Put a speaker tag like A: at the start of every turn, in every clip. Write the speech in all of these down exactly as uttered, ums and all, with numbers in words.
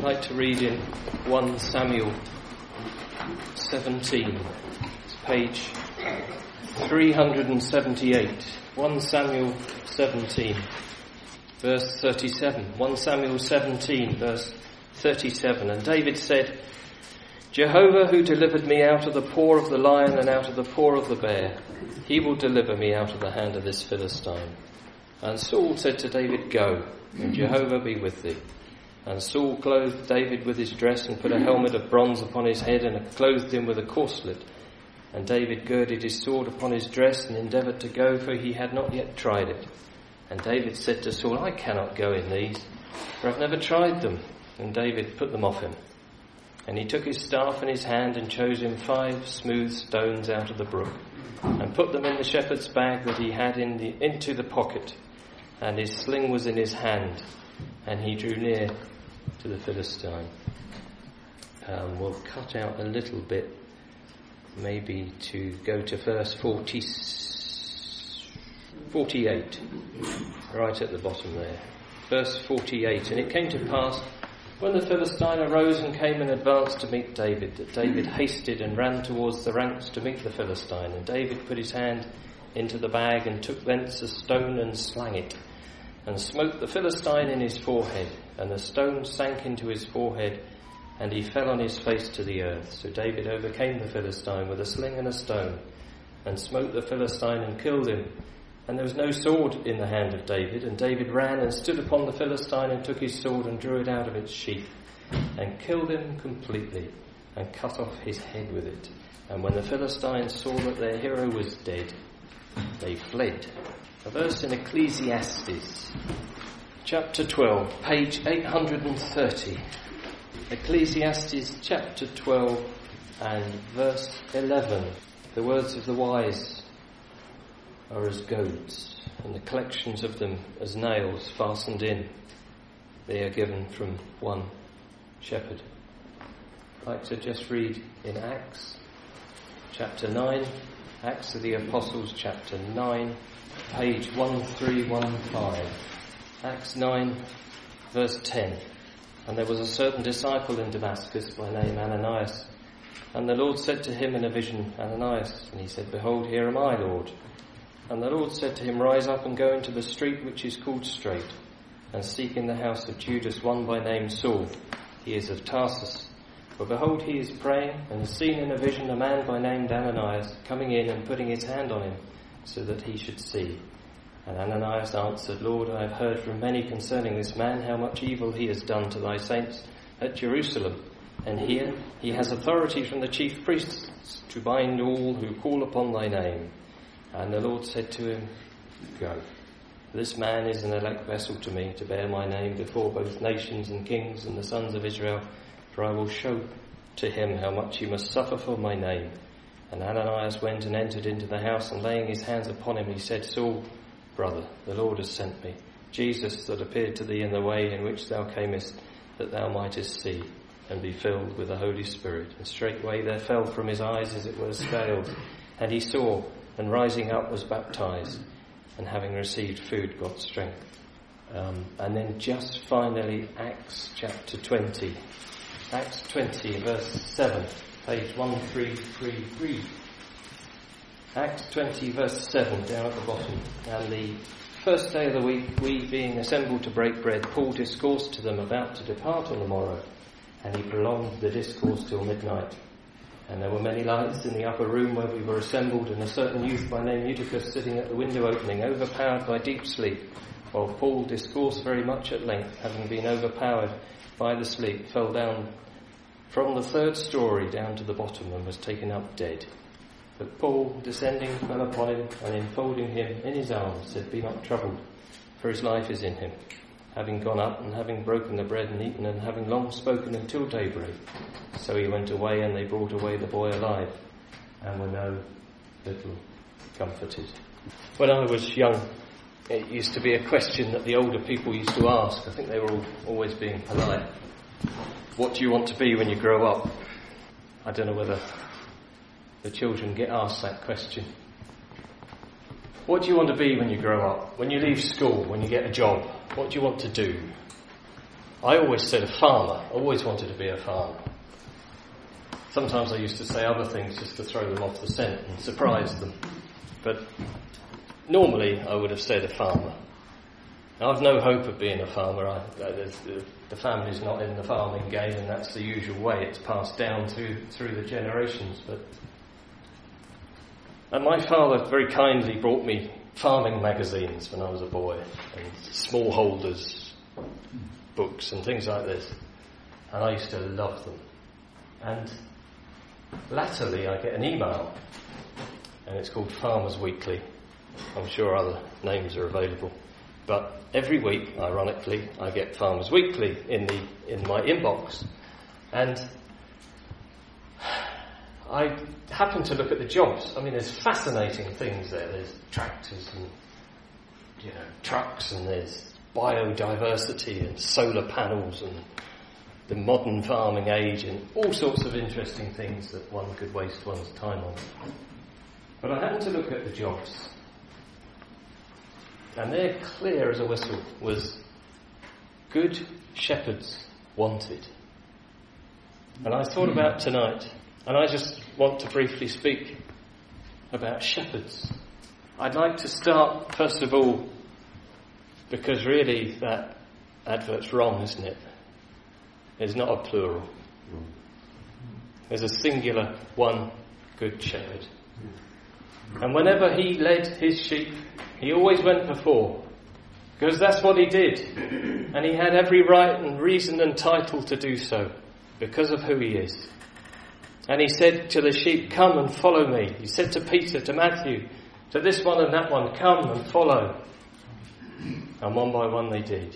A: I'd like to read in First Samuel seventeen. It's page three hundred seventy-eight. First Samuel seventeen, verse thirty-seven. First Samuel seventeen, verse thirty-seven. And David said, Jehovah, who delivered me out of the paw of the lion and out of the paw of the bear, he will deliver me out of the hand of this Philistine. And Saul said to David, Go, and Jehovah be with thee. And Saul clothed David with his dress and put a helmet of bronze upon his head and clothed him with a corslet. And David girded his sword upon his dress and endeavoured to go, for he had not yet tried it. And David said to Saul, I cannot go in these, for I've never tried them. And David put them off him. And he took his staff in his hand and chose him five smooth stones out of the brook, and put them in the shepherd's bag that he had in the, into the pocket. And his sling was in his hand, and he drew near to the Philistine. Um, we'll cut out a little bit, maybe to go to verse forty, forty-eight, right at the bottom there. Verse forty-eight. And it came to pass, when the Philistine arose and came and advanced to meet David, that David hasted and ran towards the ranks to meet the Philistine. And David put his hand into the bag and took thence a stone and slang it, and smote the Philistine in his forehead. And the stone sank into his forehead, and he fell on his face to the earth. So David overcame the Philistine with a sling and a stone, and smote the Philistine and killed him. And there was no sword in the hand of David. And David ran and stood upon the Philistine and took his sword and drew it out of its sheath, and killed him completely, and cut off his head with it. And when the Philistines saw that their hero was dead, they fled. A verse in Ecclesiastes, chapter twelve, page eight hundred thirty. Ecclesiastes chapter twelve and verse eleven. The words of the wise are as goads, and the collections of them as nails fastened in. They are given from one shepherd. I'd like to just read in Acts chapter nine, Acts of the Apostles chapter nine, page one three one five. Acts nine, verse ten. And there was a certain disciple in Damascus by name Ananias. And the Lord said to him in a vision, Ananias. And he said, Behold, here am I, Lord. And the Lord said to him, Rise up and go into the street which is called Straight, and seek in the house of Judas one by name Saul. He is of Tarsus. For behold, he is praying, and has seen in a vision a man by name Ananias coming in and putting his hand on him, so that he should see. And Ananias answered, Lord, I have heard from many concerning this man, how much evil he has done to thy saints at Jerusalem. And here he has authority from the chief priests to bind all who call upon thy name. And the Lord said to him, Go. This man is an elect vessel to me, to bear my name before both nations and kings and the sons of Israel, for I will show to him how much he must suffer for my name. And Ananias went and entered into the house, and laying his hands upon him, he said, Saul, brother, the Lord has sent me, Jesus that appeared to thee in the way in which thou camest, that thou mightest see and be filled with the Holy Spirit. And straightway there fell from his eyes as it were scales, and he saw, and rising up was baptized, and having received food got strength. Um, and then just finally Acts chapter twenty. Acts twenty verse seven, page one three three three. Acts twenty verse seven, down at the bottom. And the first day of the week, we being assembled to break bread, Paul discoursed to them about to depart on the morrow, and he prolonged the discourse till midnight. And there were many lights in the upper room where we were assembled, and a certain youth by name Eutychus sitting at the window opening, overpowered by deep sleep, while Paul discoursed very much at length, having been overpowered by the sleep, fell down from the third story down to the bottom and was taken up dead. But Paul, descending, fell upon him, and enfolding him in his arms, said, Be not troubled, for his life is in him. Having gone up, and having broken the bread and eaten, and having long spoken until daybreak, so he went away, and they brought away the boy alive, and were no little comforted. When I was young, it used to be a question that the older people used to ask. I think they were all, always being polite. What do you want to be when you grow up? I don't know whether the children get asked that question. What do you want to be when you grow up? When you leave school, when you get a job, what do you want to do? I always said a farmer. I always wanted to be a farmer. Sometimes I used to say other things just to throw them off the scent and surprise them. But normally I would have said a farmer. Now, I've no hope of being a farmer. I, the, the family's not in the farming game, and that's the usual way. It's passed down through, through the generations. But and my father very kindly brought me farming magazines when I was a boy, and smallholders books and things like this. And I used to love them. And latterly I get an email, and it's called Farmers Weekly. I'm sure other names are available. But every week, ironically, I get Farmers Weekly in the in my inbox. And I happen to look at the jobs. I mean, there's fascinating things there. There's tractors and, you know, trucks, and there's biodiversity and solar panels and the modern farming age and all sorts of interesting things that one could waste one's time on. But I happened to look at the jobs. And there, clear as a whistle, was good shepherds wanted. And I thought about tonight, and I just want to briefly speak about shepherds. I'd like to start, first of all, because really that advert's wrong, isn't it? There's not a plural. There's a singular one good shepherd. And whenever he led his sheep, he always went before, because that's what he did. And he had every right and reason and title to do so, because of who he is. And he said to the sheep, come and follow me. He said to Peter, to Matthew, to this one and that one, come and follow. And one by one they did.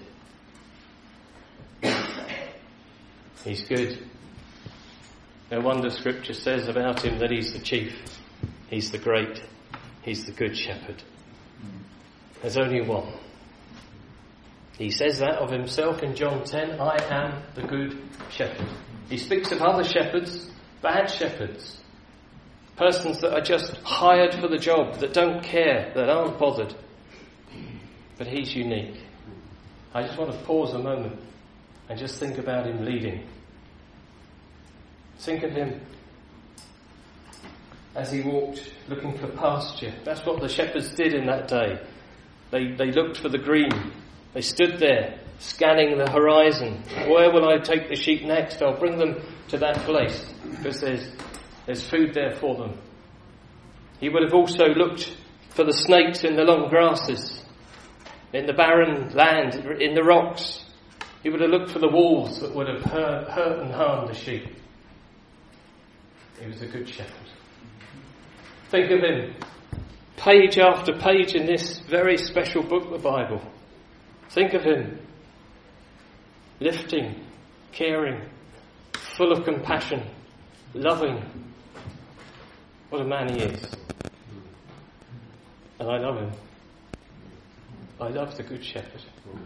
A: He's good. No wonder Scripture says about him that he's the chief. He's the great. He's the good shepherd. There's only one. He says that of himself in John ten, I am the good shepherd. He speaks of other shepherds, bad shepherds, persons that are just hired for the job, that don't care, that aren't bothered. But he's unique. I just want to pause a moment and just think about him leading. Think of him as he walked looking for pasture. That's what the shepherds did in that day. They they looked for the green. They stood there scanning the horizon. Where will I take the sheep next? I'll bring them to that place because there's there's food there for them. He would have also looked for the snakes in the long grasses, in the barren land, in the rocks. He would have looked for the wolves that would have hurt, hurt and harmed the sheep. He was a good shepherd. Think of him, page after page in this very special book, the Bible. Think of him, lifting, caring, full of compassion, loving. What a man he is. And I love him. I love the Good Shepherd.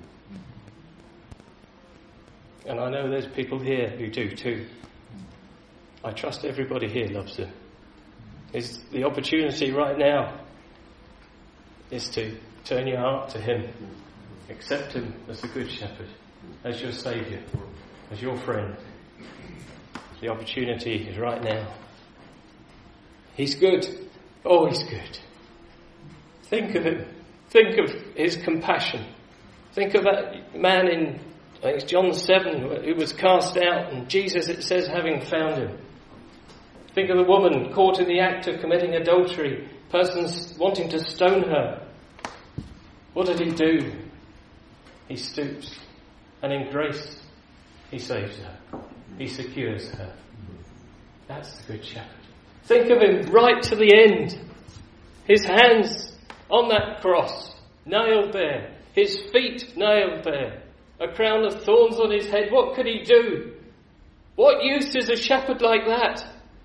A: And I know there's people here who do too. I trust everybody here loves him. It's the opportunity right now is to turn your heart to him. Accept him as the Good Shepherd, as your Saviour, as your friend. The opportunity is right now. He's good. Oh, he's good. Think of him. Think of his compassion. Think of that man in, I think it's John seven, who was cast out, and Jesus, it says, having found him. Think of the woman caught in the act of committing adultery, persons wanting to stone her. What did he do? He stoops, and in grace, he saves her. He secures her. That's the Good Shepherd. Think of him right to the end. His hands on that cross, nailed there. His feet nailed there. A crown of thorns on his head. What could he do? What use is a shepherd like that?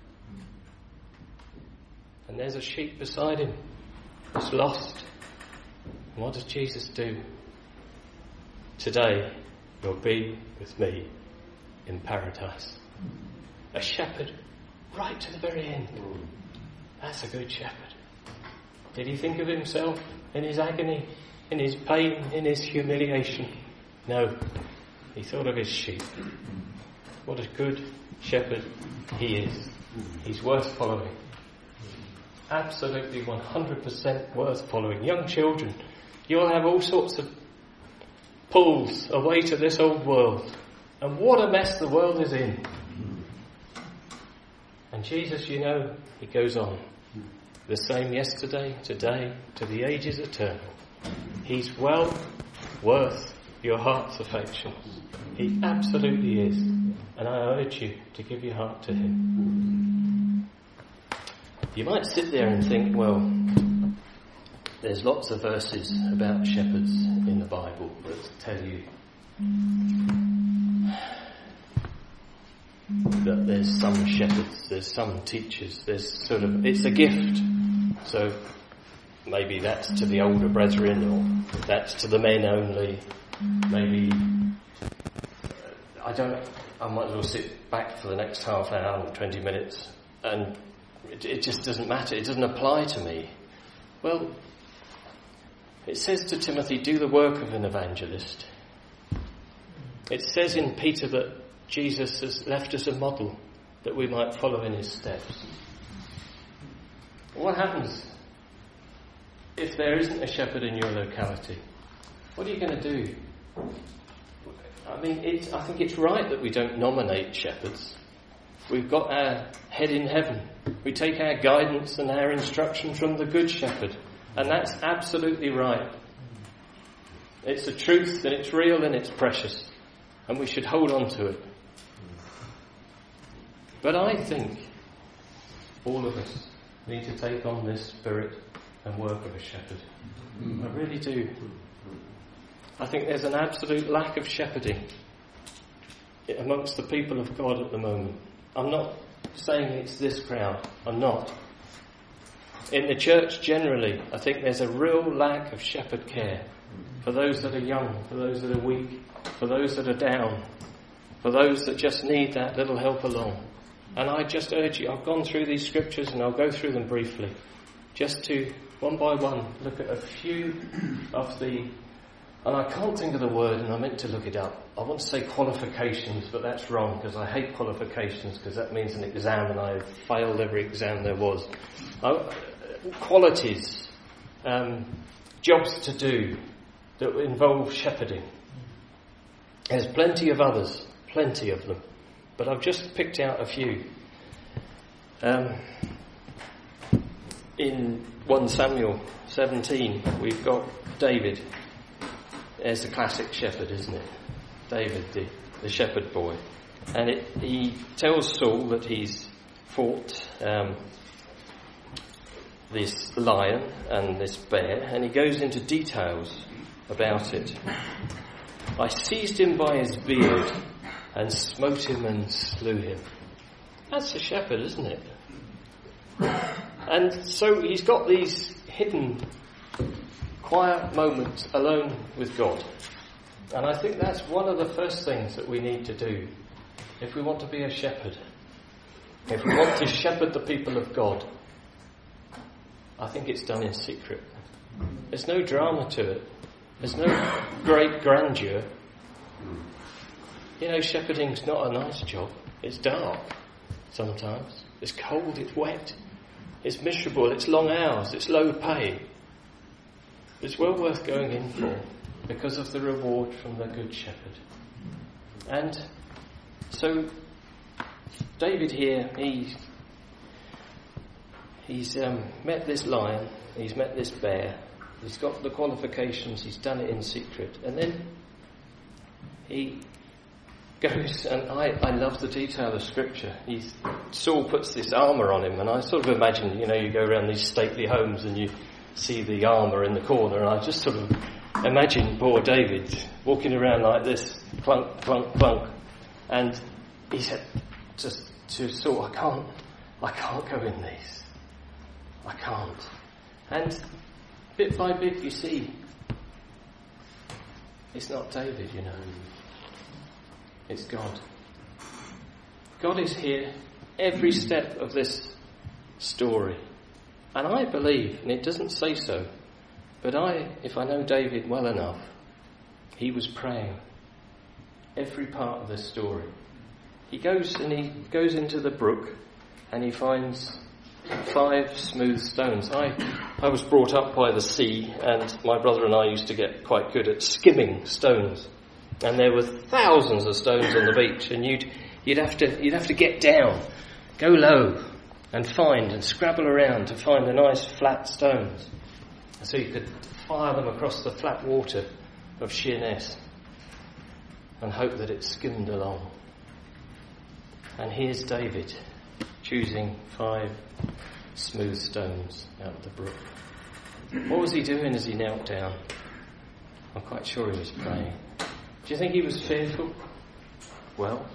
A: And there's a sheep beside him that's lost. And what does Jesus do? Today you'll be with me in paradise. A shepherd right to the very end. That's a good shepherd. Did he think of himself in his agony, in his pain, in his humiliation? No. He thought of his sheep. What a good shepherd he is. He's worth following. Absolutely one hundred percent worth following. Young children, you'll have all sorts of pulls away to this old world. And what a mess the world is in. And Jesus, you know, he goes on. The same yesterday, today, to the ages eternal. He's well worth your heart's affections. He absolutely is. And I urge you to give your heart to him. You might sit there and think, well, there's lots of verses about shepherds in the Bible that tell you that there's some shepherds, there's some teachers, there's sort of, it's a gift. So maybe that's to the older brethren, or that's to the men only. Maybe, I don't, I might as well sit back for the next half hour or twenty minutes and it, it just doesn't matter, it doesn't apply to me. Well, it says to Timothy, do the work of an evangelist. It says in Peter that Jesus has left us a model that we might follow in his steps. What happens if there isn't a shepherd in your locality? What are you going to do? I mean, it's, I think it's right that we don't nominate shepherds. We've got our head in heaven. We take our guidance and our instruction from the Good Shepherd. And that's absolutely right. It's a truth and it's real and it's precious. And we should hold on to it. But I think all of us need to take on this spirit and work of a shepherd. I really do. I think there's an absolute lack of shepherding amongst the people of God at the moment. I'm not saying it's this crowd. I'm not. In the church generally, I think there's a real lack of shepherd care for those that are young, for those that are weak, for those that are down, for those that just need that little help along. And I just urge you, I've gone through these scriptures and I'll go through them briefly, just to, one by one, look at a few of the, and I can't think of the word and I meant to look it up. I want to say qualifications, but that's wrong because I hate qualifications because that means an exam and I failed every exam there was. I, qualities, um, jobs to do that involve shepherding. There's plenty of others, plenty of them, but I've just picked out a few. Um, in First Samuel seventeen, we've got David. There's a classic shepherd, isn't it? David, the, the shepherd boy. And it, he tells Saul that he's fought um, this lion and this bear, and he goes into details about it. I seized him by his beard and smote him and slew him. That's a shepherd, isn't it? And so he's got these hidden, quiet moments alone with God. And I think that's one of the first things that we need to do if we want to be a shepherd. If we want to shepherd the people of God, I think it's done in secret. There's no drama to it. There's no great grandeur. You know, shepherding's not a nice job. It's dark sometimes. It's cold, it's wet. It's miserable, it's long hours, it's low pay. It's well worth going in for because of the reward from the Good Shepherd. And so David here, he's, he's um, met this lion, he's met this bear, he's got the qualifications, he's done it in secret. And then he goes, and I, I love the detail of Scripture. He's, Saul puts this armour on him, and I sort of imagine, you know, you go around these stately homes and you see the armour in the corner, and I just sort of imagine poor David walking around like this, clunk, clunk, clunk, and he said just to Saul, I can't, I can't go in these. I can't. And bit by bit you see, it's not David, you know. It's God. God is here every step of this story. And I believe, and it doesn't say so, but I, if I know David well enough, he was praying. every part of the story. He goes and he goes into the brook and he finds five smooth stones. I, I was brought up by the sea, and my brother and I used to get quite good at skimming stones. And there were thousands of stones on the beach, and you'd you'd have to you'd have to get down, go low, and find and scrabble around to find the nice flat stones, so you could fire them across the flat water of Sheerness and hope that it skimmed along. And here's David choosing five smooth stones out of the brook. What was he doing as he knelt down? I'm quite sure he was praying. Do you think he was fearful? Well,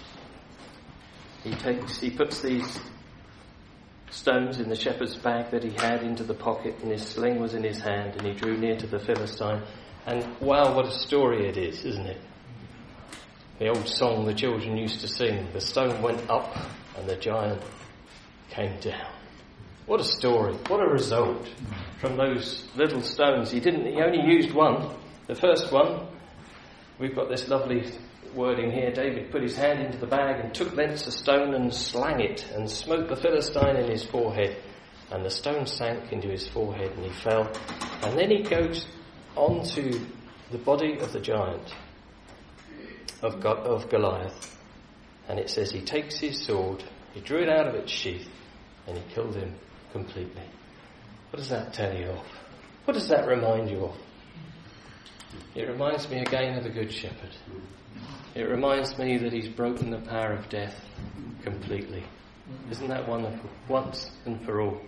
A: he takes, he puts these stones in the shepherd's bag that he had into the pocket, and his sling was in his hand, and he drew near to the Philistine. And wow, what a story it is, isn't it? The old song the children used to sing, the stone went up and the giant came down. What a story, what a result from those little stones. He didn't, he only used one. The first one, we've got this lovely wording here. David put his hand into the bag and took thence a stone and slang it and smote the Philistine in his forehead. And the stone sank into his forehead and he fell. And then he goes on to the body of the giant, of, Go- of Goliath. And it says he takes his sword, he drew it out of its sheath, and he killed him completely. What does that tell you of? What does that remind you of? It reminds me again of the Good Shepherd. It reminds me that he's broken the power of death completely. Isn't that wonderful? Once and for all.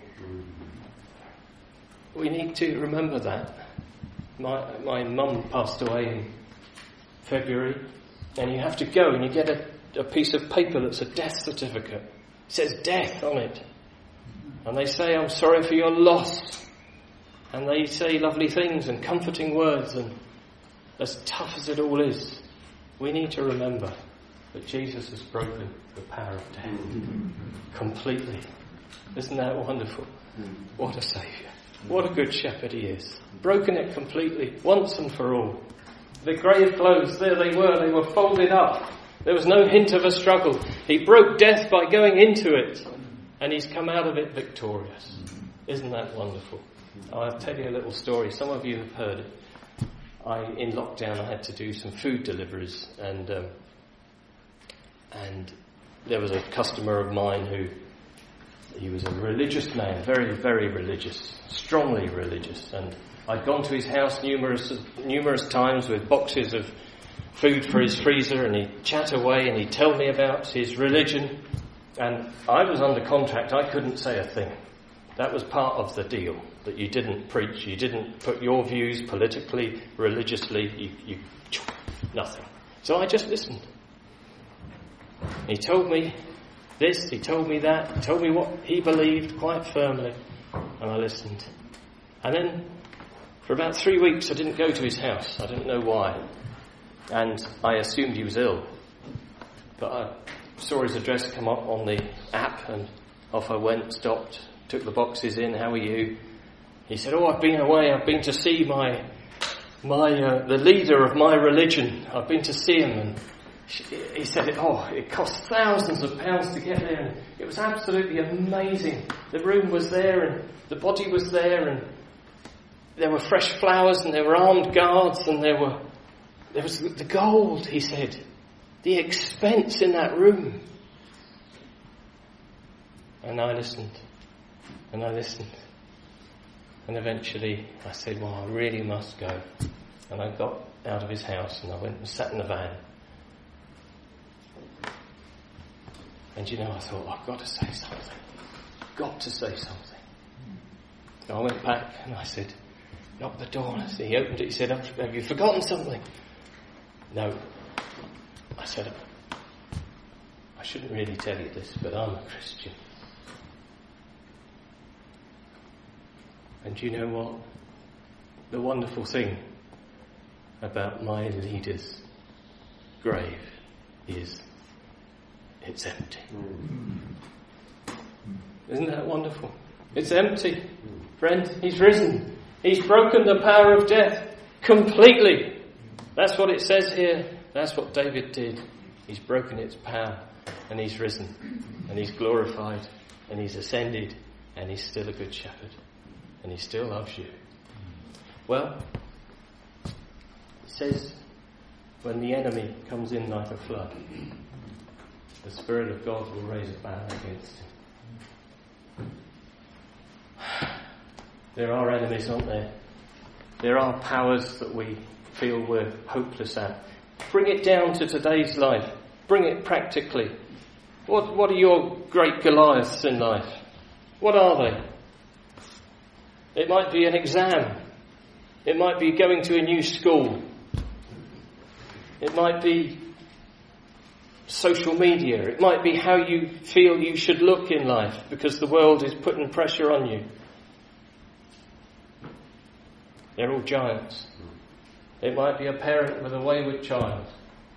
A: We need to remember that. My my mum passed away in February, and you have to go and you get a, a piece of paper that's a death certificate. It says death on it. And they say, I'm sorry for your loss. And they say lovely things and comforting words, and as tough as it all is, we need to remember that Jesus has broken the power of death completely. Isn't that wonderful? What a Saviour. What a good shepherd he is. Broken it completely, once and for all. The grave clothes, there they were, they were folded up. There was no hint of a struggle. He broke death by going into it, and he's come out of it victorious. Isn't that wonderful? I'll tell you a little story. Some of you have heard it. I, in lockdown, I had to do some food deliveries, and um, and there was a customer of mine who, he was a religious man, very, very religious, strongly religious, and I'd gone to his house numerous numerous times with boxes of food for his freezer, and he'd chat away and he'd tell me about his religion, and I was under contract. I couldn't say a thing. That was part of the deal, that you didn't preach, you didn't put your views politically, religiously, you, you nothing. So I just listened. He told me this, he told me that, he told me what he believed quite firmly, and I listened. And then for about three weeks I didn't go to his house. I didn't know why. And I assumed he was ill. But I saw his address come up on the app, and off I went, stopped, took the boxes in. How are you? He said, oh, I've been away. I've been to see my, my uh, the leader of my religion. I've been to see him. And she, he said, oh, it cost thousands of pounds to get there. And it was absolutely amazing. The room was there and the body was there, and there were fresh flowers and there were armed guards, and there were there was the gold, he said. The expense in that room. And I listened. And I listened. And eventually I said, well, I really must go. And I got out of his house and I went and sat in the van. And you know, I thought, I've got to say something. Got to say something. And I went back and I said, knock the door. And he opened it. He said, have you forgotten something? No. I said, I shouldn't really tell you this, but I'm a Christian. And do you know what? The wonderful thing about my leader's grave is it's empty. Isn't that wonderful? It's empty. Friend, he's risen. He's broken the power of death completely. That's what it says here. That's what David did. He's broken its power, and he's risen, and he's glorified, and he's ascended, and he's still a good shepherd, and he still loves you. Well, it says, when the enemy comes in like a flood, the Spirit of God will raise a banner against him. There are enemies, aren't there? There are powers that we feel we're hopeless at. Bring it down to today's life. Bring it practically. What, what are your great Goliaths in life? What are they? It might be an exam. It might be going to a new school. It might be social media. It might be how you feel you should look in life because the world is putting pressure on you. They're all giants. It might be a parent with a wayward child.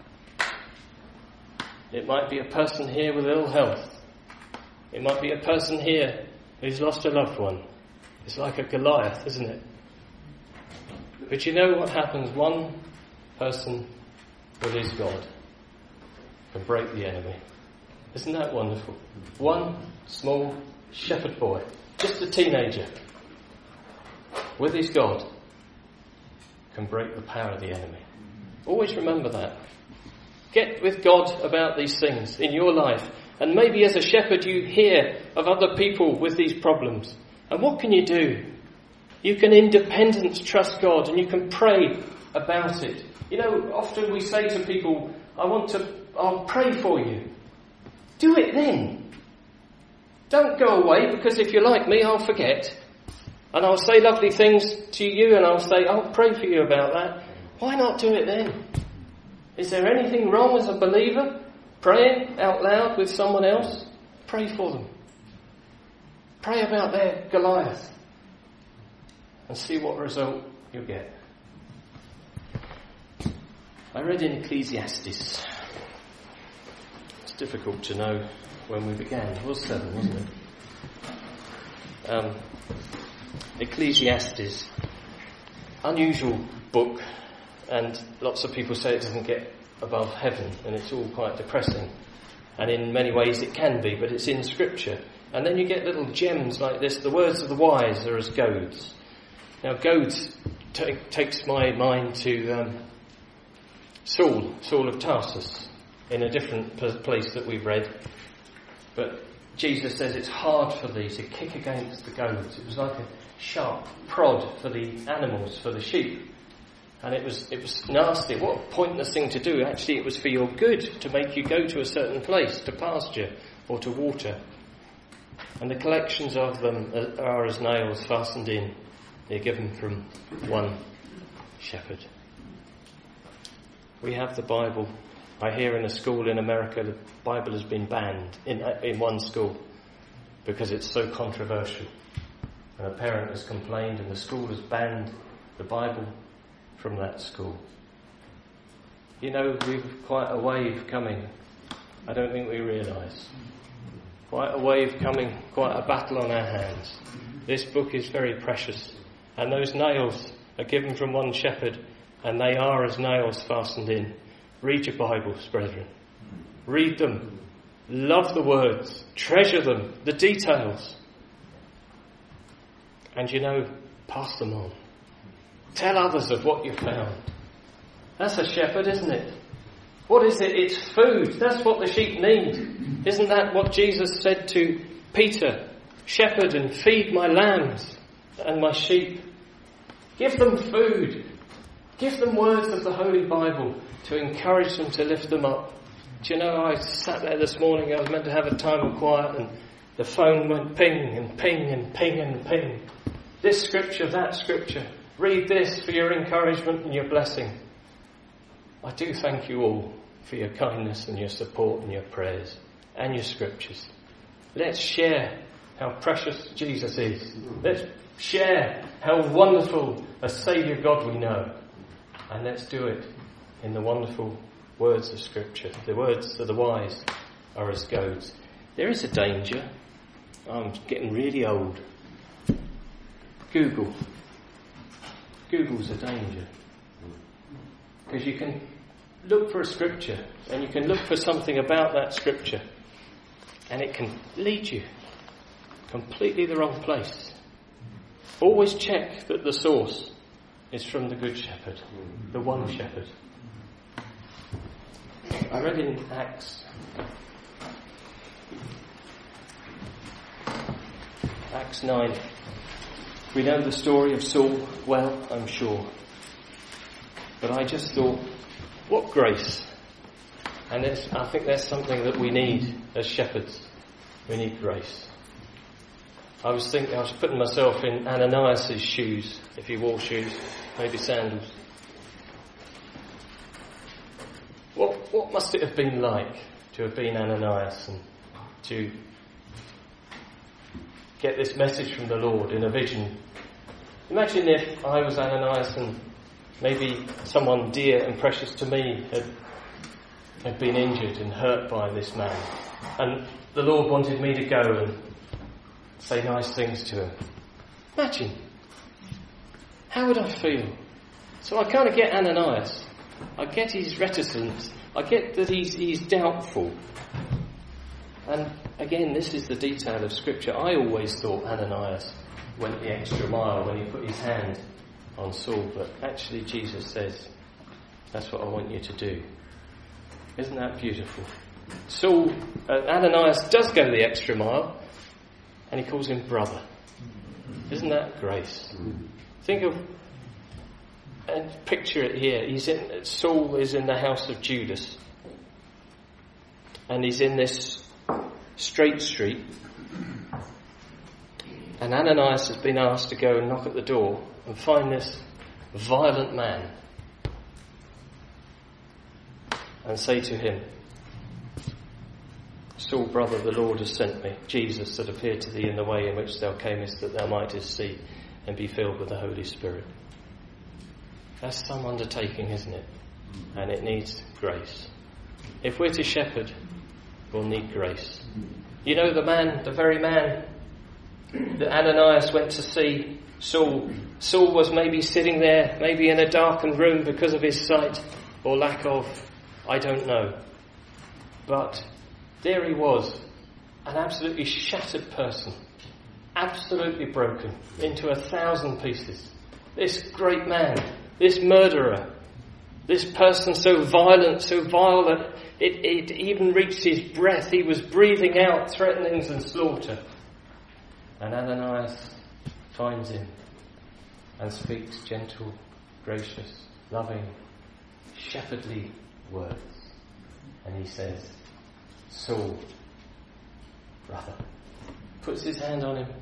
A: It might be a person here with ill health. It might be a person here who's lost a loved one. It's like a Goliath, isn't it? But you know what happens? One person with his God can break the enemy. Isn't that wonderful? One small shepherd boy, just a teenager, with his God, can break the power of the enemy. Always remember that. Get with God about these things in your life. And maybe as a shepherd you hear of other people with these problems. And what can you do? You can in dependence trust God and you can pray about it. You know, often we say to people, I want to, I'll pray for you. Do it then. Don't go away, because if you're like me, I'll forget. And I'll say lovely things to you and I'll say, I'll pray for you about that. Why not do it then? Is there anything wrong as a believer praying out loud with someone else? Pray for them. Pray about their Goliath and see what result you'll get. I read in Ecclesiastes. It's difficult to know when we began. It was seven, wasn't it? Um, Ecclesiastes, unusual book, and lots of people say it doesn't get above heaven, and it's all quite depressing. And in many ways it can be, but it's in Scripture. And then you get little gems like this. The words of the wise are as goads. Now, goads t- takes my mind to um, Saul, Saul of Tarsus, in a different p- place that we've read. But Jesus says it's hard for thee to kick against the goads. It was like a sharp prod for the animals, for the sheep. And it was it was nasty. What a pointless thing to do. Actually, it was for your good, to make you go to a certain place, to pasture or to water. And the collections of them are as nails fastened in. They're given from one shepherd. We have the Bible. I hear in a school in America the Bible has been banned in in one school because it's so controversial. And a parent has complained and the school has banned the Bible from that school. You know, we've quite a wave coming. I don't think we realise. Quite a wave coming, quite a battle on our hands. This book is very precious. And those nails are given from one shepherd, and they are as nails fastened in. Read your Bibles, brethren. Read them. Love the words. Treasure them. The details. And you know, pass them on. Tell others of what you found. That's a shepherd, isn't it? What is it? It's food. That's what the sheep need. Isn't that what Jesus said to Peter? Shepherd and feed my lambs and my sheep. Give them food. Give them words of the Holy Bible to encourage them, to lift them up. Do you know, I sat there this morning, I was meant to have a time of quiet, and the phone went ping and ping and ping and ping. This scripture, that scripture. Read this for your encouragement and your blessing. I do thank you all for your kindness and your support and your prayers and your scriptures. Let's share how precious Jesus is. Let's share how wonderful a Saviour God we know. And let's do it in the wonderful words of Scripture. The words of the wise are as goads. There is a danger. I'm getting really old. Google. Google's a danger. Because you can look for a scripture and you can look for something about that scripture and it can lead you completely the wrong place. Always check that the source is from the Good Shepherd, the one shepherd. I read in Acts, Acts nine. We know the story of Saul well, I'm sure. But I just thought, what grace. And there's, I think there's something that we need as shepherds. We need grace. I was thinking, I was putting myself in Ananias' shoes, if he wore shoes, maybe sandals. What, what must it have been like to have been Ananias and to get this message from the Lord in a vision? Imagine if I was Ananias and maybe someone dear and precious to me had, had been injured and hurt by this man. And the Lord wanted me to go and say nice things to him. Imagine. How would I feel? So I kind of get Ananias. I get his reticence. I get that he's, he's doubtful. And again, this is the detail of Scripture. I always thought Ananias went the extra mile when he put his hand on Saul, but actually Jesus says, that's what I want you to do. Isn't that beautiful? Saul, uh, Ananias does go the extra mile, and he calls him brother. Isn't that grace? Think of, and picture it here. He's in, Saul is in the house of Judas, and he's in this straight street, and Ananias has been asked to go and knock at the door and find this violent man and say to him, Saul, brother, the Lord has sent me, Jesus, that appeared to thee in the way in which thou camest, that thou mightest see and be filled with the Holy Spirit. That's some undertaking, isn't it? And it needs grace. If we're to shepherd, we'll need grace. You know, the man, the very man that Ananias went to see, Saul, Saul was maybe sitting there, maybe in a darkened room because of his sight or lack of, I don't know. But there he was, an absolutely shattered person, absolutely broken into a thousand pieces. This great man, this murderer, this person so violent, so vile that it, it even reached his breath. He was breathing out threatenings and slaughter. And Ananias finds him and speaks gentle, gracious, loving, shepherdly words. And he says, Saul, brother, puts his hand on him.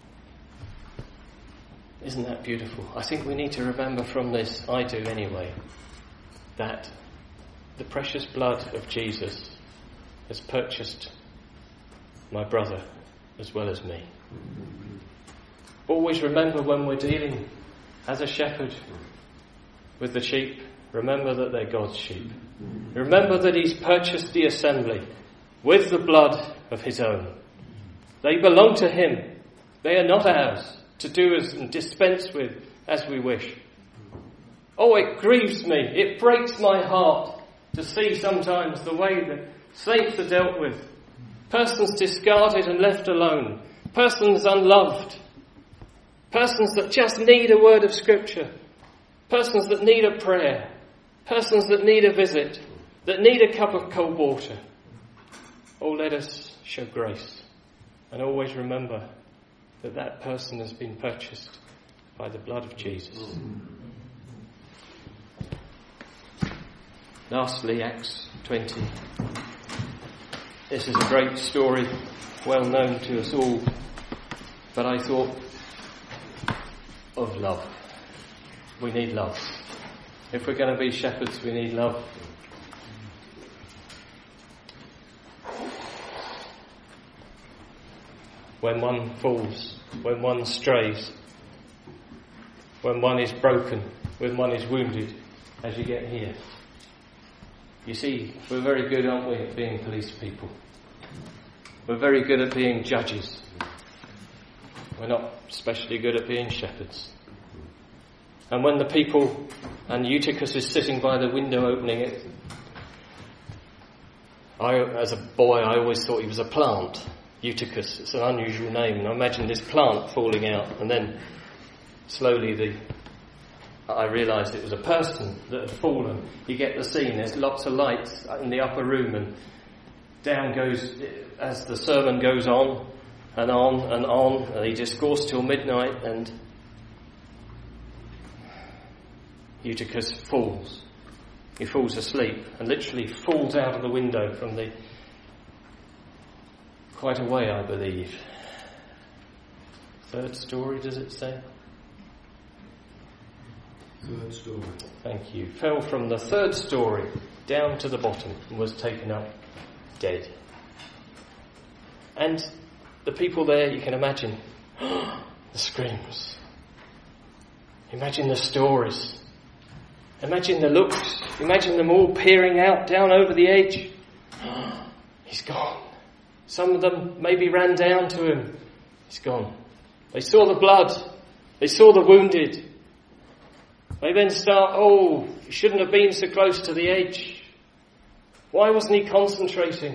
A: Isn't that beautiful? I think we need to remember from this, I do anyway, that the precious blood of Jesus has purchased my brother as well as me. Always remember when we're dealing as a shepherd with the sheep, remember that they're God's sheep. Remember that he's purchased the assembly with the blood of his own. They belong to him. They are not ours to do as and dispense with as we wish. Oh, it grieves me. It breaks my heart to see sometimes the way that saints are dealt with. Persons discarded and left alone. Persons unloved. Persons that just need a word of scripture. Persons that need a prayer. Persons that need a visit. That need a cup of cold water. Oh, let us show grace. And always remember that that person has been purchased by the blood of Jesus. Lastly, Acts twenty. This is a great story, well known to us all, but I thought of love. We need love. If we're going to be shepherds, we need love. When one falls, when one strays, when one is broken, when one is wounded, as you get here. You see, we're very good, aren't we, at being police people? We're very good at being judges. We're not especially good at being shepherds. And when the people, and Eutychus is sitting by the window opening it, I, as a boy, I always thought he was a plant. Eutychus, it's an unusual name. And I imagined this plant falling out, and then slowly the I realised it was a person that had fallen. You get the scene. There's lots of lights in the upper room, and down goes, as the sermon goes on and on and on, and he discoursed till midnight, and Eutychus falls. He falls asleep and literally falls out of the window from the quite a way, I believe. Third story, does it say?
B: Third story.
A: Thank you. Fell from the third story down to the bottom and was taken up dead. And the people there, you can imagine, the screams. Imagine the stories. Imagine the looks. Imagine them all peering out down over the edge. He's gone. Some of them maybe ran down to him. He's gone. They saw the blood. They saw the wounded. They then start, oh, he shouldn't have been so close to the edge. Why wasn't he concentrating?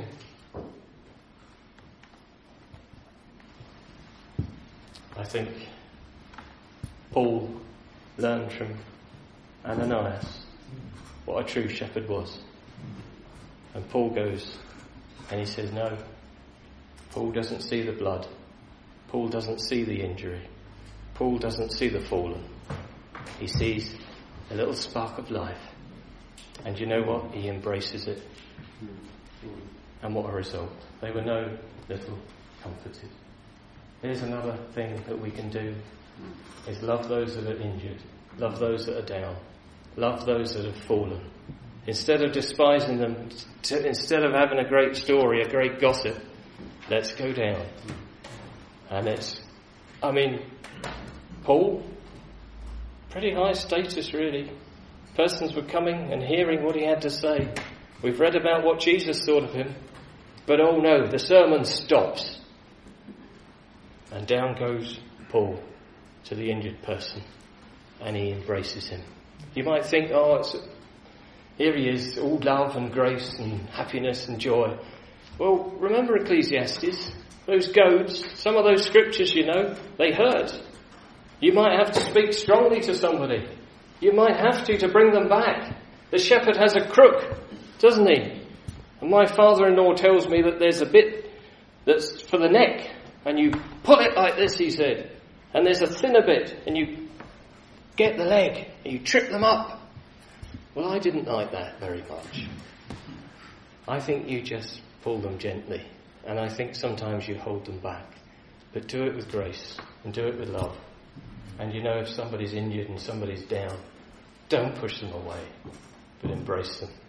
A: I think Paul learned from Ananias what a true shepherd was. And Paul goes and he says, no, Paul doesn't see the blood. Paul doesn't see the injury. Paul doesn't see the fallen. He sees a little spark of life. And you know what? He embraces it. And what a result. They were no little comforted. Here's another thing that we can do, is love those that are injured. Love those that are down. Love those that have fallen. Instead of despising them, t- instead of having a great story, a great gossip, let's go down. And it's, I mean, Paul, pretty high status really. Persons were coming and hearing what he had to say. We've read about what Jesus thought of him. But oh no, the sermon stops. And down goes Paul to the injured person. And he embraces him. You might think, oh, it's, here he is, all love and grace and happiness and joy. Well, remember Ecclesiastes, those goads, some of those scriptures, you know, they hurt. You might have to speak strongly to somebody. You might have to to bring them back. The shepherd has a crook, doesn't he? And my father-in-law tells me that there's a bit that's for the neck, and you pull it like this, he said. And there's a thinner bit, and you get the leg, and you trip them up. Well, I didn't like that very much. I think you just pull them gently, and I think sometimes you hold them back. But do it with grace, and do it with love. And you know, if somebody's injured and somebody's down, don't push them away, but embrace them.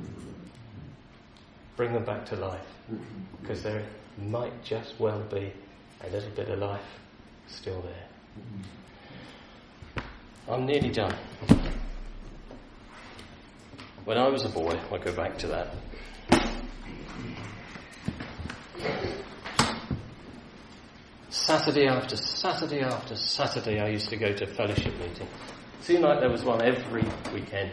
A: Bring them back to life, because there might just well be a little bit of life still there. I'm nearly done. When I was a boy, I'll go back to that. Saturday after Saturday after Saturday, I used to go to fellowship meeting. It seemed like there was one every weekend.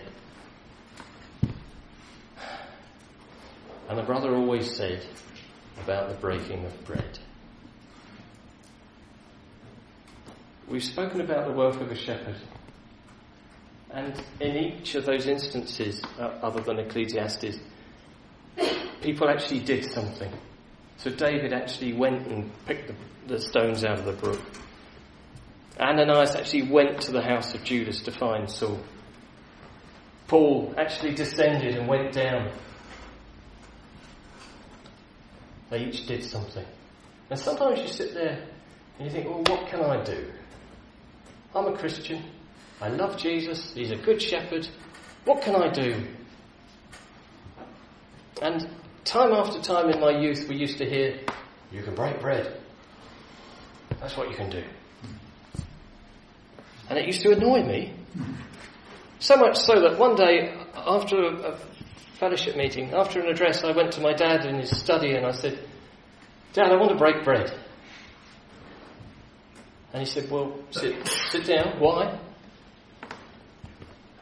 A: And the brother always said about the breaking of bread. We've spoken about the work of a shepherd. And in each of those instances, uh, other than Ecclesiastes, people actually did something. So David actually went and picked the, the stones out of the brook. Ananias actually went to the house of Judas to find Saul. Paul actually descended and went down. They each did something. And sometimes you sit there and you think, well, what can I do? I'm a Christian. I love Jesus. He's a good shepherd. What can I do? And time after time in my youth, we used to hear, you can break bread. That's what you can do. And it used to annoy me. So much so that one day, after a, a fellowship meeting, after an address, I went to my dad in his study and I said, Dad, I want to break bread. And he said, well, sit, sit down. Why?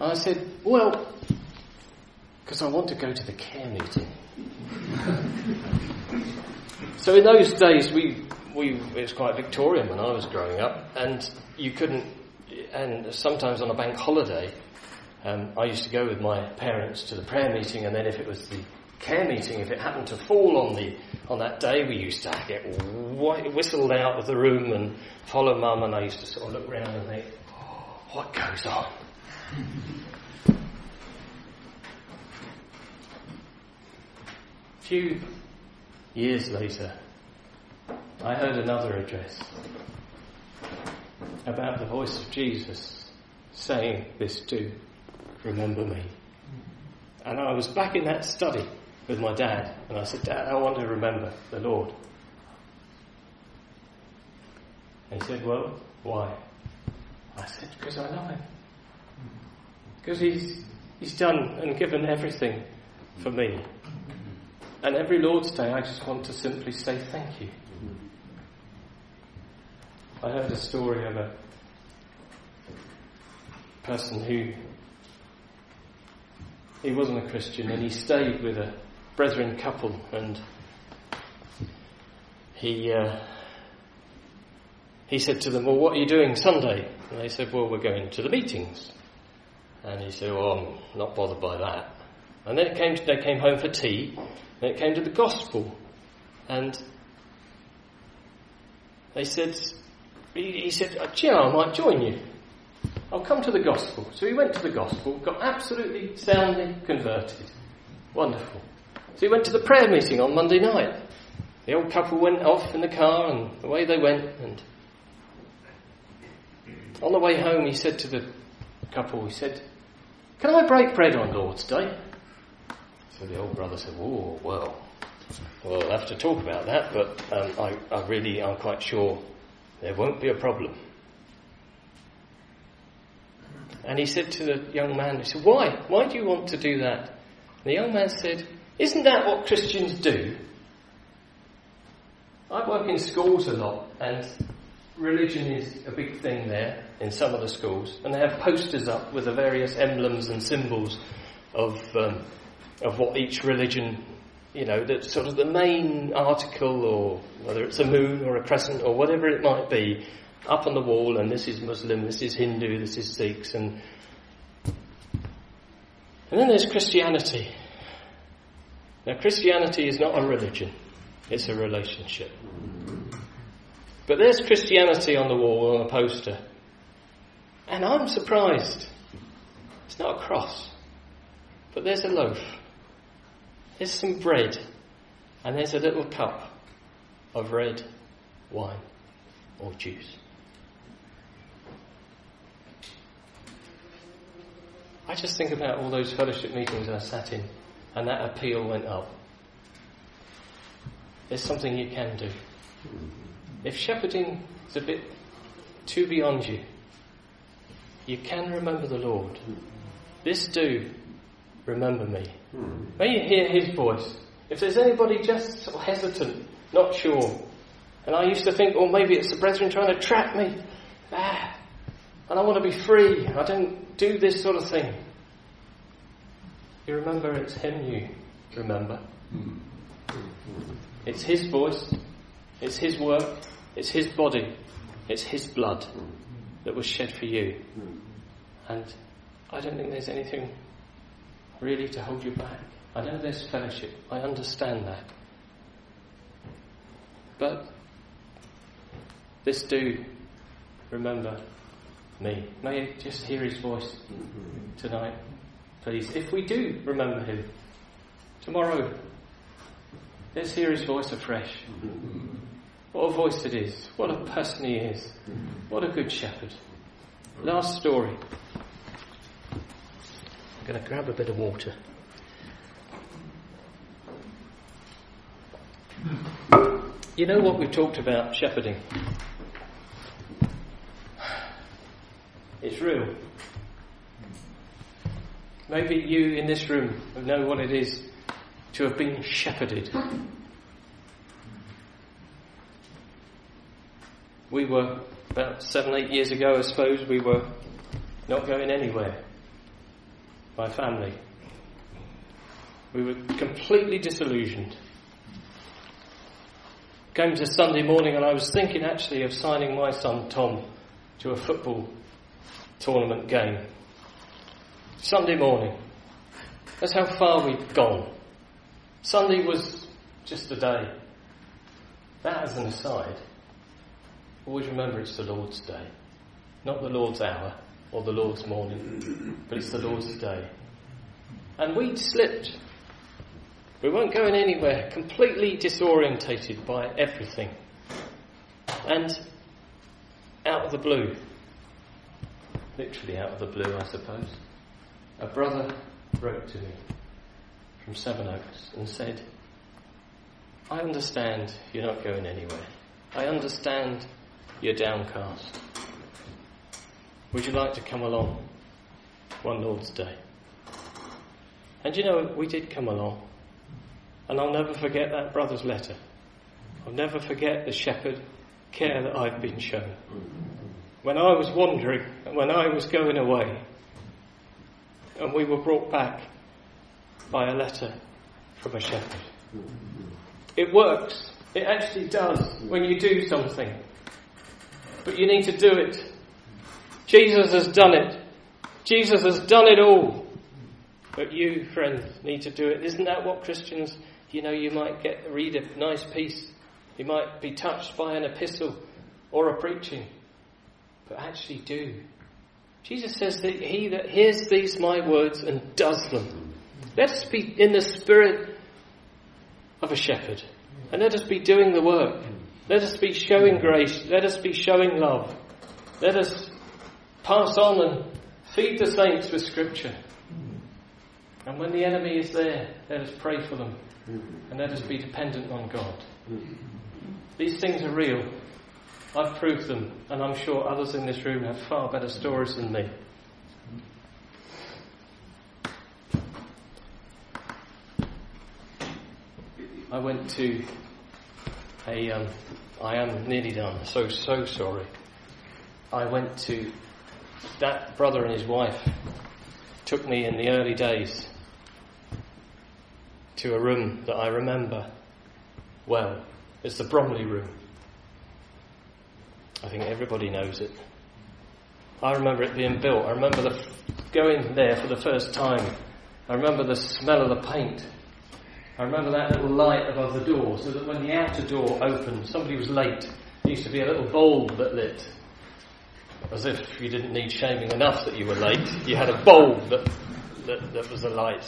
A: And I said, well, because I want to go to the care meeting. So in those days, we, we it was quite Victorian when I was growing up, and you couldn't, and sometimes on a bank holiday, um, I used to go with my parents to the prayer meeting, and then if it was the care meeting, if it happened to fall on the on that day, we used to get wh- whistled out of the room and follow Mum, and I used to sort of look round and think, oh, what goes on? A few years later, I heard another address about the voice of Jesus saying, this do, remember me. And I was back in that study with my dad, and I said, Dad, I want to remember the Lord. And he said, well, why? I said, because I love him. Because he's, he's done and given everything for me. And every Lord's Day, I just want to simply say thank you. I heard a story of a person who, he wasn't a Christian, and he stayed with a brethren couple, and he uh, he said to them, well, what are you doing Sunday? And they said, well, we're going to the meetings. And he said, well, I'm not bothered by that. And then it came to, they came home for tea, and it came to the gospel, and they said, he, he said, gee, I might join you. I'll come to the gospel. So he went to the gospel, got absolutely soundly converted. Wonderful. So he went to the prayer meeting on Monday night. The old couple went off in the car, and away they went. And on the way home, he said to the couple, he said, can I break bread on Lord's Day? So the old brother said, oh, well, we'll have to talk about that, but um, I, I really, I'm quite sure there won't be a problem. And he said to the young man, he said, why? Why do you want to do that? And the young man said, isn't that what Christians do? I work in schools a lot, and religion is a big thing there in some of the schools, and they have posters up with the various emblems and symbols of um, of what each religion, you know, that's sort of the main article, or whether it's a moon or a crescent or whatever it might be, up on the wall, and this is Muslim, this is Hindu, this is Sikhs, and and then there's Christianity. Now, Christianity is not a religion, it's a relationship. But there's Christianity on the wall, on a poster, and I'm surprised. It's not a cross, but there's a loaf, there's some bread, and there's a little cup of red wine or juice. I just think about all those fellowship meetings I sat in, and that appeal went up. There's something you can do. If shepherding is a bit too beyond you, you can remember the Lord. This do, remember me. May you hear his voice. If there's anybody just sort of hesitant, not sure, and I used to think, well, maybe it's the brethren trying to trap me, ah, and I want to be free, I don't do this sort of thing. You remember it's him you remember. It's his voice, it's his work, it's his body, it's his blood that was shed for you. And I don't think there's anything really to hold you back. I know there's fellowship, I understand that. But this do remember me. May you just hear his voice tonight, please. If we do remember him, tomorrow, let's hear his voice afresh. What a voice it is. What a person he is. What a good shepherd. Last story. I'm going to grab a bit of water. You know what we've talked about shepherding? It's real. Maybe you in this room know what it is to have been shepherded. We were, about seven, eight years ago, I suppose, we were not going anywhere. my family. We were completely disillusioned. Came to Sunday morning and I was thinking actually of signing my son Tom to a football tournament game. Sunday morning. That's how far we'd gone. Sunday was just a day. That as an aside, always remember it's the Lord's day. Not the Lord's hour or the Lord's morning, but it's the Lord's day. And we'd slipped. We weren't going anywhere, completely disorientated by everything. And out of the blue, literally out of the blue, I suppose, a brother wrote to me from Sevenoaks and said, I understand you're not going anywhere. I understand you're downcast. Would you like to come along one Lord's Day? And you know, we did come along. And I'll never forget that brother's letter. I'll never forget the shepherd care that I've been shown. When I was wandering, and when I was going away, and we were brought back by a letter from a shepherd. It works. It actually does when you do something. But you need to do it. Jesus has done it. Jesus has done it all. But you, friend, need to do it. Isn't that what Christians, you know, you might get read a nice piece. You might be touched by an epistle or a preaching. But actually do. Jesus says that he that hears these my words and does them. Let us be in the spirit of a shepherd. And let us be doing the work. Let us be showing grace. Let us be showing love. Let us pass on and feed the saints with Scripture. And when the enemy is there, let us pray for them. And let us be dependent on God. These things are real. I've proved them. And I'm sure others in this room have far better stories than me. I went to a... Um, I am nearly done. So, so sorry. I went to... That brother and his wife took me in the early days to a room that I remember well. It's the Bromley room. I think everybody knows it. I remember it being built. I remember the, going there for the first time. I remember the smell of the paint. I remember that little light above the door, so that when the outer door opened, somebody was late. There used to be a little bulb that lit. As if you didn't need shaming enough that you were late. You had a bulb that, that, that was a light.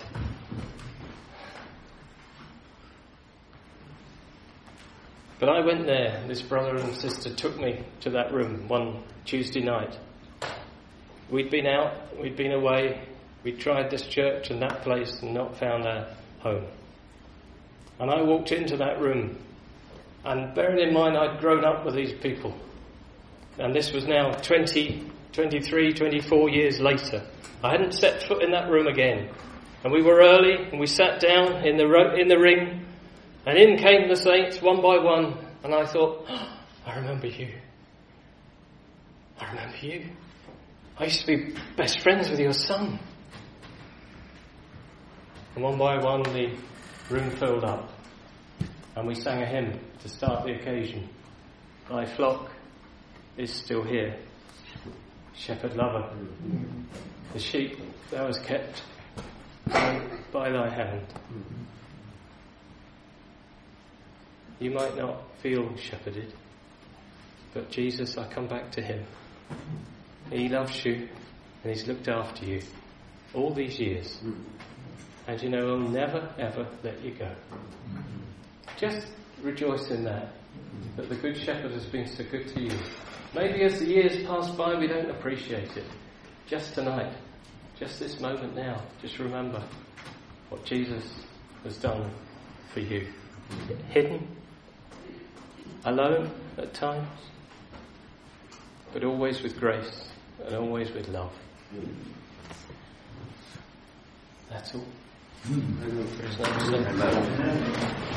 A: But I went there. This brother and sister took me to that room one Tuesday night. We'd been out, we'd been away, we'd tried this church and that place and not found our home. And I walked into that room, and bearing in mind I'd grown up with these people, and this was now twenty, twenty-three, twenty-four years later. I hadn't set foot in that room again. And we were early, and we sat down in the ro- in the ring, and in came the saints one by one, and I thought, oh, I remember you. I remember you. I used to be best friends with your son. And one by one the room filled up, and we sang a hymn to start the occasion. Thy flock is still here, shepherd lover. The sheep thou hast kept by, by thy hand. You might not feel shepherded, but Jesus, I come back to him. He loves you and he's looked after you all these years. And you know, he'll never ever let you go. Just rejoice in that, that the Good Shepherd has been so good to you. Maybe as the years pass by we don't appreciate it. Just tonight, just this moment now, just remember what Jesus has done for you. Hidden, alone at times, but always with grace and always with love. That's all. There's no